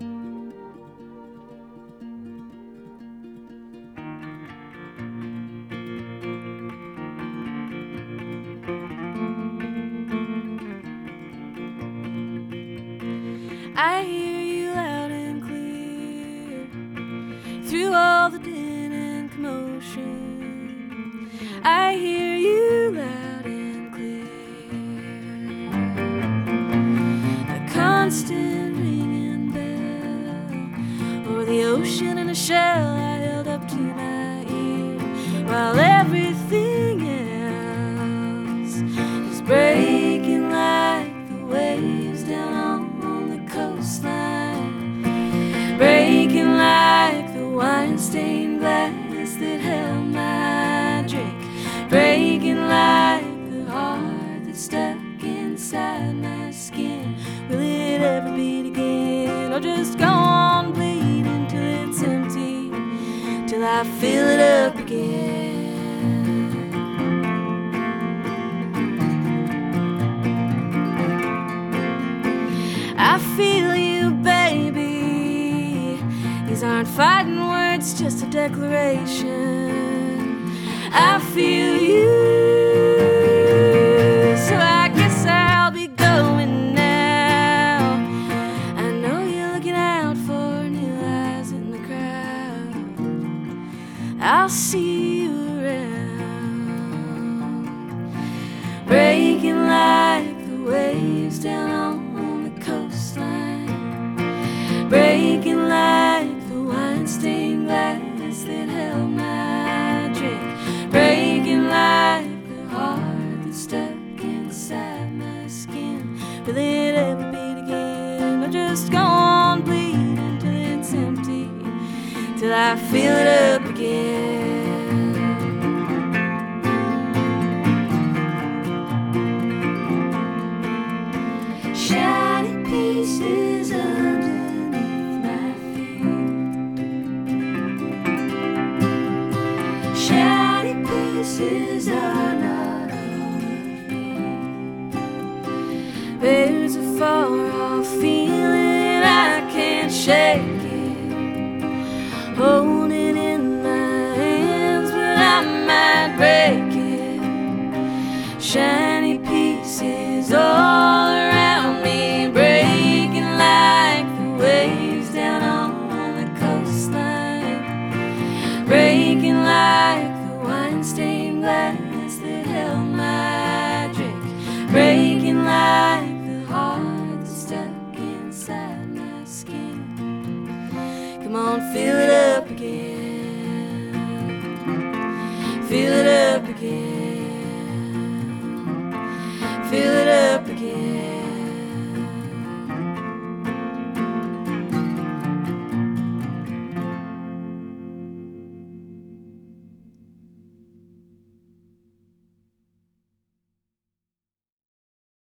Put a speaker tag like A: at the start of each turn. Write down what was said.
A: I hear you loud and clear through all the din and commotion. I hear you loud and clear. A constant ringing bell, or the ocean in a shell I held up to my ear, while everything else is breaking like the waves down on coastline, breaking like the wine-stained glass that held my drink, breaking like the heart that's stuck inside my skin. Will it ever beat again, or just go on bleeding till it's empty, till I fill it up again? I feel you, baby. These aren't fighting words, just a declaration. I feel you, so I guess I'll be going now. I know you're looking out for new eyes in the crowd. I'll see you around, breaking like the waves down on coastline, breaking like the wine-stained glass that held my drink, breaking like the heart that's stuck inside my skin. Will it ever beat again, or just go on bleeding till it's empty, till I fill it up again? Shiny pieces underneath my feet, shiny pieces are not all of me. There's a far-off feeling I can't shake it, hold it in my hands, but I might break it. Shiny pieces all around me, breaking like the waves down on the coastline, breaking like the wine-stained glass that held my drink, breaking like the heart that's stuck inside my skin. Come on, fill it up again, fill it up again.